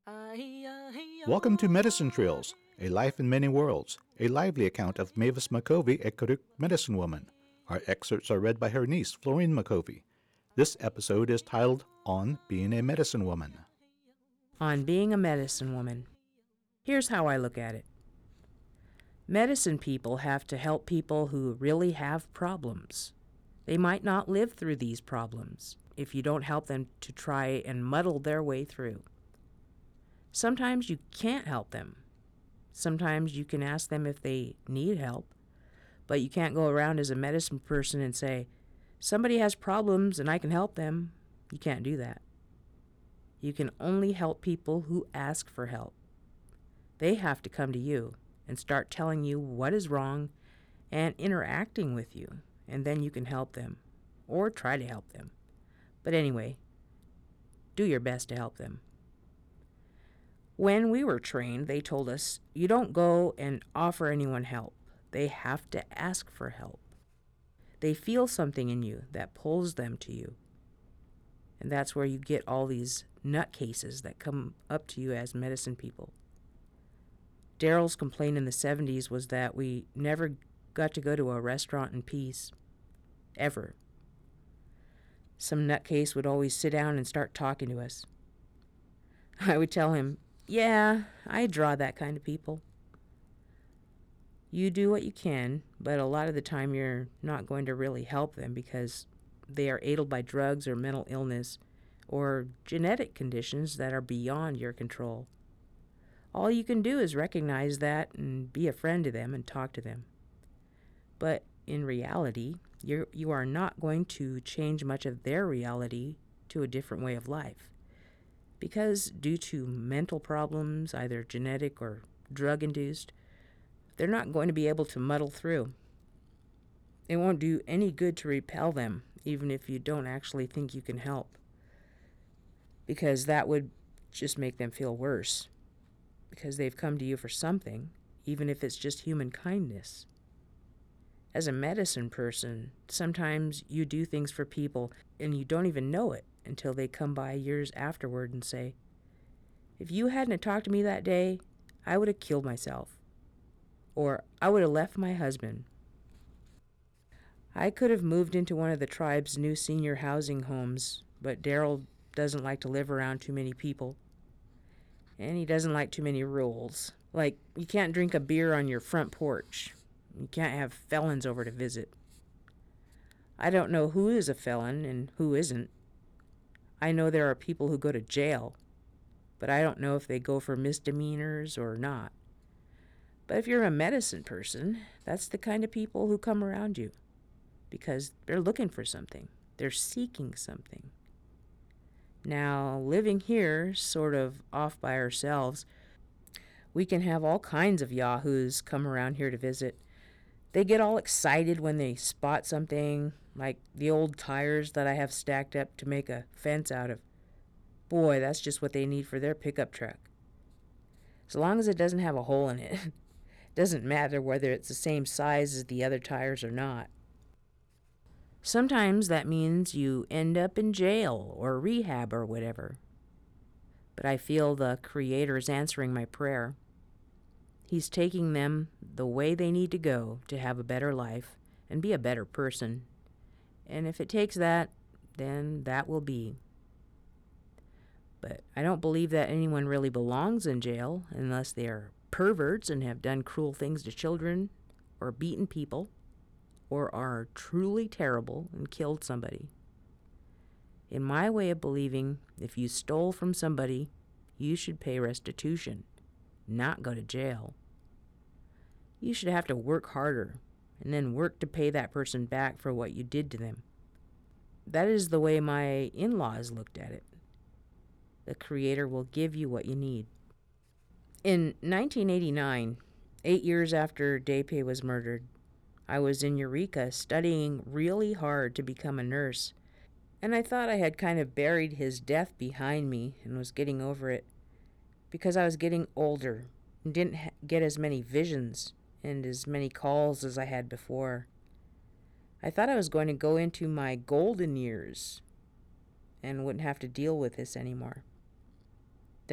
Welcome to Medicine Trails, a life in many worlds, a lively account of Mavis McCovey, a Karuk medicine woman. Our excerpts are read by her niece, Florine McCovey. This episode is titled On Being a Medicine Woman. On being a medicine woman. Here's how I look at it. Medicine people have to help people who really have problems. They might not live through these problems if you don't help them to try and muddle their way through. Sometimes you can't help them. Sometimes you can ask them if they need help, but you can't go around as a medicine person and say, somebody has problems and I can help them. You can't do that. You can only help people who ask for help. They have to come to you and start telling you what is wrong and interacting with you, and then you can help them, or try to help them. But anyway, do your best to help them. When we were trained, they told us, you don't go and offer anyone help. They have to ask for help. They feel something in you that pulls them to you. And that's where you get all these nutcases that come up to you as medicine people. Daryl's complaint in the 70s was that we never got to go to a restaurant in peace. Ever. Some nutcase would always sit down and start talking to us. I would tell him, yeah, I draw that kind of people. You do what you can, but a lot of the time you're not going to really help them because they are aided by drugs or mental illness or genetic conditions that are beyond your control. All you can do is recognize that and be a friend to them and talk to them. But in reality, you are not going to change much of their reality to a different way of life. Because due to mental problems, either genetic or drug-induced, they're not going to be able to muddle through. It won't do any good to repel them, even if you don't actually think you can help. Because that would just make them feel worse. Because they've come to you for something, even if it's just human kindness. As a medicine person, sometimes you do things for people and you don't even know it until they come by years afterward and say, if you hadn't talked to me that day, I would have killed myself. Or I would have left my husband. I could have moved into one of the tribe's new senior housing homes, but Daryl doesn't like to live around too many people. And he doesn't like too many rules. Like, you can't drink a beer on your front porch. You can't have felons over to visit. I don't know who is a felon and who isn't. I know there are people who go to jail, but I don't know if they go for misdemeanors or not. But if you're a medicine person, that's the kind of people who come around you because they're looking for something. They're seeking something. Now, living here, sort of off by ourselves, we can have all kinds of yahoos come around here to visit. They get all excited when they spot something, like the old tires that I have stacked up to make a fence out of. Boy, that's just what they need for their pickup truck. As long as it doesn't have a hole in it. It doesn't matter whether it's the same size as the other tires or not. Sometimes that means you end up in jail or rehab or whatever. But I feel the Creator is answering my prayer. He's taking them the way they need to go to have a better life and be a better person. And if it takes that, then that will be. But I don't believe that anyone really belongs in jail unless they are perverts and have done cruel things to children or beaten people or are truly terrible and killed somebody. In my way of believing, if you stole from somebody, you should pay restitution, not go to jail. You should have to work harder and then work to pay that person back for what you did to them. That is the way my in-laws looked at it. The Creator will give you what you need. In 1989, 8 years after Dape was murdered, I was in Eureka studying really hard to become a nurse, and I thought I had kind of buried his death behind me and was getting over it because I was getting older and didn't get as many visions and as many calls as I had before. I thought I was going to go into my golden years and wouldn't have to deal with this anymore.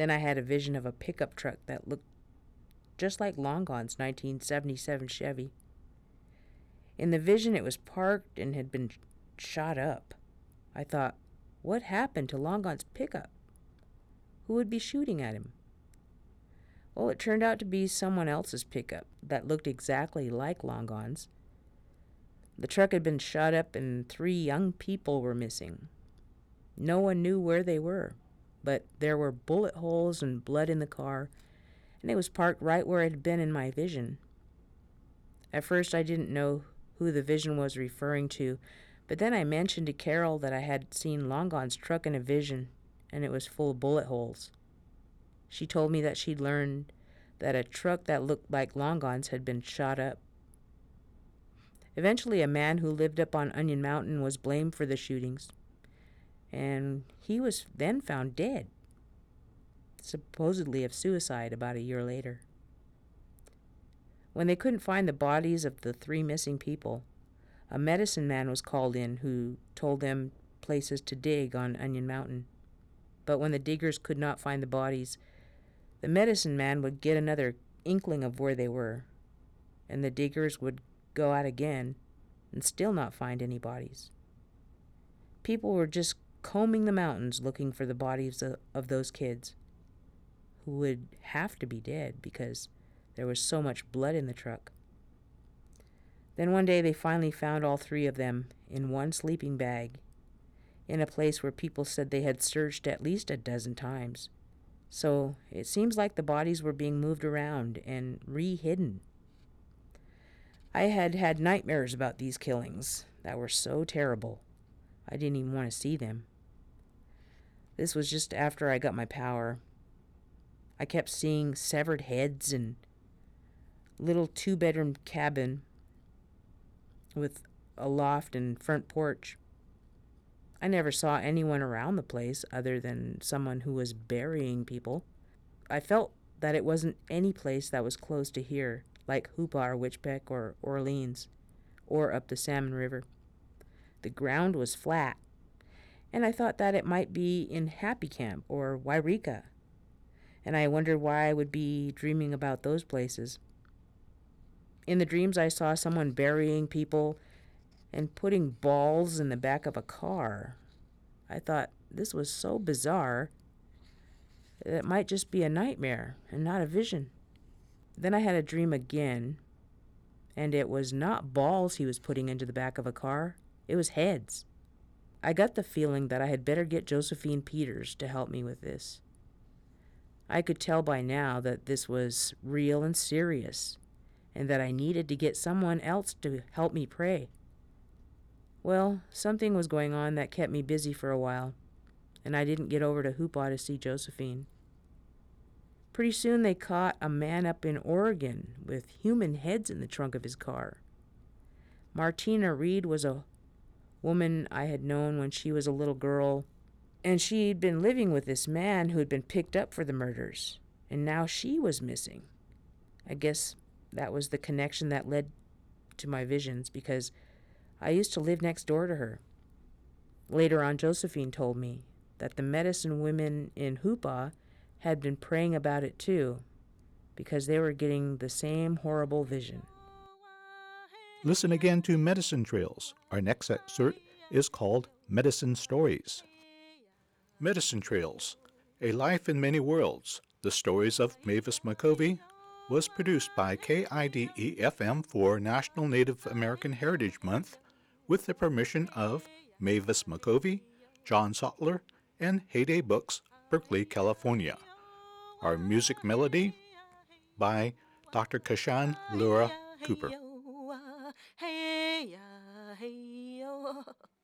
Then I had a vision of a pickup truck that looked just like Long Gone's 1977 Chevy. In the vision, it was parked and had been shot up. I thought, what happened to Long Gone's pickup? Who would be shooting at him? Well, it turned out to be someone else's pickup that looked exactly like Long Gone's. The truck had been shot up and 3 young people were missing. No one knew where they were, but there were bullet holes and blood in the car, and it was parked right where it had been in my vision. At first I didn't know who the vision was referring to, but then I mentioned to Carol that I had seen Long Gone's truck in a vision, and it was full of bullet holes. She told me that she'd learned that a truck that looked like Long Gone's had been shot up. Eventually, a man who lived up on Onion Mountain was blamed for the shootings, and he was then found dead, supposedly of suicide about a year later. When they couldn't find the bodies of the 3 missing people, a medicine man was called in who told them places to dig on Onion Mountain. But when the diggers could not find the bodies, the medicine man would get another inkling of where they were, and the diggers would go out again and still not find any bodies. People were just combing the mountains looking for the bodies of those kids, who would have to be dead because there was so much blood in the truck. Then one day they finally found all 3 of them in one sleeping bag in a place where people said they had searched at least a dozen times. So it seems like the bodies were being moved around and re-hidden. I had had nightmares about these killings that were so terrible, I didn't even want to see them. This was just after I got my power. I kept seeing severed heads and little 2-bedroom cabin with a loft and front porch. I never saw anyone around the place other than someone who was burying people. I felt that it wasn't any place that was close to here, like Hoopa or Witchpeck or Orleans, or up the Salmon River. The ground was flat, and I thought that it might be in Happy Camp or Wairika, and I wondered why I would be dreaming about those places. In the dreams, I saw someone burying people and putting balls in the back of a car. I thought this was so bizarre that it might just be a nightmare and not a vision. Then I had a dream again, and it was not balls he was putting into the back of a car. It was heads. I got the feeling that I had better get Josephine Peters to help me with this. I could tell by now that this was real and serious, and that I needed to get someone else to help me pray. Well, something was going on that kept me busy for a while, and I didn't get over to Hoopa to see Josephine. Pretty soon they caught a man up in Oregon with human heads in the trunk of his car. Martina Reed was a woman I had known when she was a little girl, and she'd been living with this man who had been picked up for the murders, and now she was missing. I guess that was the connection that led to my visions, because I used to live next door to her. Later on, Josephine told me that the medicine women in Hoopa had been praying about it too, because they were getting the same horrible vision. Listen again to Medicine Trails. Our next excerpt is called Medicine Stories. Medicine Trails, A Life in Many Worlds, The Stories of Mavis McCovey, was produced by KIDE-FM for National Native American Heritage Month with the permission of Mavis McCovey, John Sottler, and Heyday Books, Berkeley, California. Our music melody by Dr. Kashan Lura Cooper.